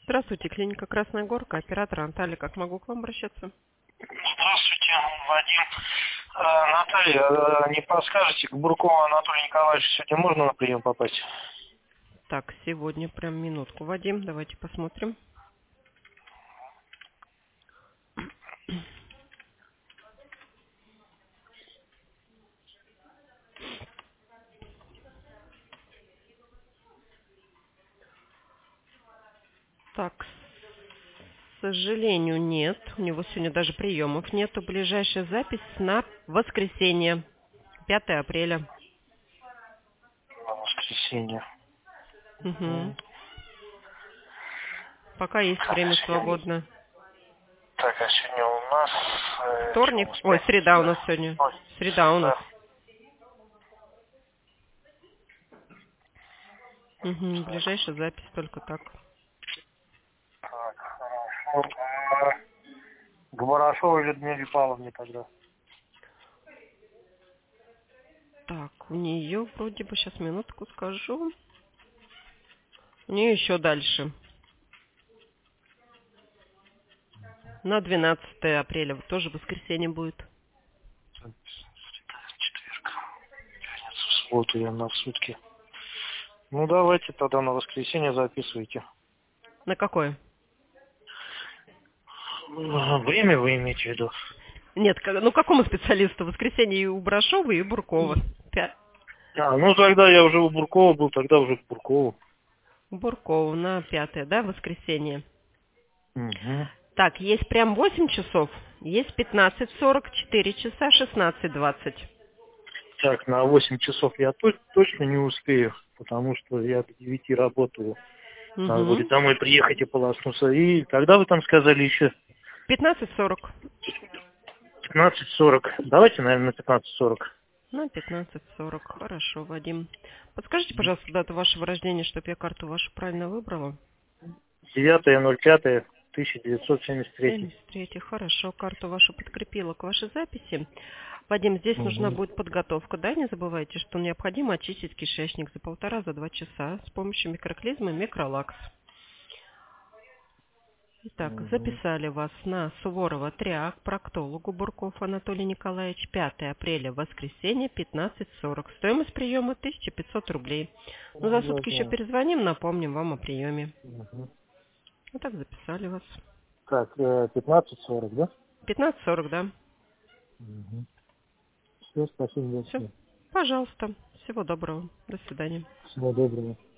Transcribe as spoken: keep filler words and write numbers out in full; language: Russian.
Здравствуйте, клиника Красная Горка, оператор Анталия. Как могу к вам обращаться? Здравствуйте, Вадим. А, Наталья, а, не подскажете, к Буркову Анатолию Николаевичу сегодня можно на прием попасть? Так, сегодня прям минутку, Вадим, давайте посмотрим. Так, к сожалению, нет. У него сегодня даже приемов нету. Ближайшая запись на воскресенье, пятое апреля. На воскресенье. Угу. М. Пока есть Так, а время сегодня, свободно. так, а сегодня у нас... Э, что у Вторник? нас? Ой, среда Пятница, у нас да? сегодня. Ой, Среда у нас. да. Угу. Так, Ближайшая запись только так. так, хорошо. А, к Барашовой Людмиле Павловне тогда. Так, у нее вроде бы, сейчас минутку скажу. У нее еще дальше. На двенадцатое апреля. Тоже воскресенье будет. Так, среда, четверг, пятница, в субботу я на сутки. Ну, давайте тогда на воскресенье записывайте. На какое? Время вы имеете в виду? Нет, к- ну какому специалисту? Воскресенье и у Брашова, и у Буркова. Пя- А, ну тогда я уже у Буркова был, тогда уже к Буркову. У Буркова на пятое, да, воскресенье. Угу. Так, есть прям восемь часов. Есть пятнадцать сорок, четыре часа, шестнадцать двадцать. Так, на восемь часов я то- точно не успею, потому что я до девяти работаю. Надо будет Угу. домой приехать и полоснуться. И когда вы там сказали еще? пятнадцать сорок. пятнадцать сорок. Давайте, наверное, на пятнадцать сорок. На пятнадцать сорок. Хорошо, Вадим. Подскажите, пожалуйста, дату вашего рождения, чтобы я карту вашу правильно выбрала. девятое ноль пятое тысяча девятьсот семьдесят третий. семьдесят третий. Хорошо, карту вашу подкрепила к вашей записи. Вадим, здесь нужна Угу. будет подготовка, да? Не забывайте, что необходимо очистить кишечник за полтора, за два часа с помощью микроклизмы микролакс. Итак, Угу. записали вас на Суворова три А к проктологу Бурков Анатолий Николаевич, пятое апреля, воскресенье, пятнадцать сорок. Стоимость приема тысяча пятьсот рублей. Ну, за Да, сутки еще да. перезвоним, напомним вам о приеме. Угу. Вот так записали вас. Так, э, пятнадцать сорок, да? пятнадцать сорок, да? Угу. Все, спасибо Все. большое. Пожалуйста. Всего доброго. До свидания. Всего доброго.